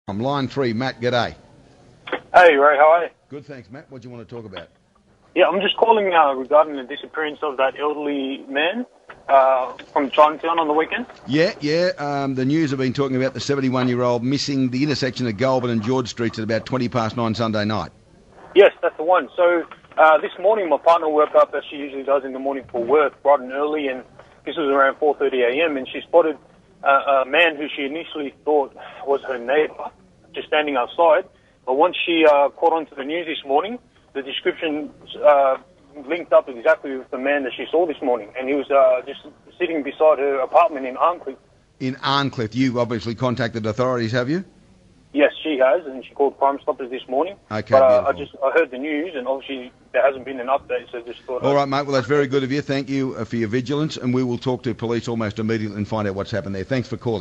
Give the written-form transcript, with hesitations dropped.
I'm line 3, Matt, g'day. Hey Ray, how are you? Good, thanks, Matt. What do you want to talk about? Yeah, I'm just calling regarding the disappearance of that elderly man from Chinatown on the weekend. Yeah. The news have been talking about the 71-year-old missing the intersection of Goulburn and George Streets at about 9:20 Sunday night. Yes, that's the one. So this morning my partner woke up as she usually does in the morning for work, bright and early, and this was around 4:30 a.m. and she spotted a man who she initially thought was her neighbour just standing outside. But once she caught on to the news this morning, the description linked up exactly with the man that she saw this morning, and he was just sitting beside her apartment in Arncliffe. In Arncliffe, you obviously contacted authorities, have you? Yes, she has, and she called Crime Stoppers this morning. Okay, but beautiful. I heard the news, and obviously there hasn't been an update, so just thought. All right, mate. Well, that's very good of you. Thank you for your vigilance, and we will talk to police almost immediately and find out what's happened there. Thanks for calling.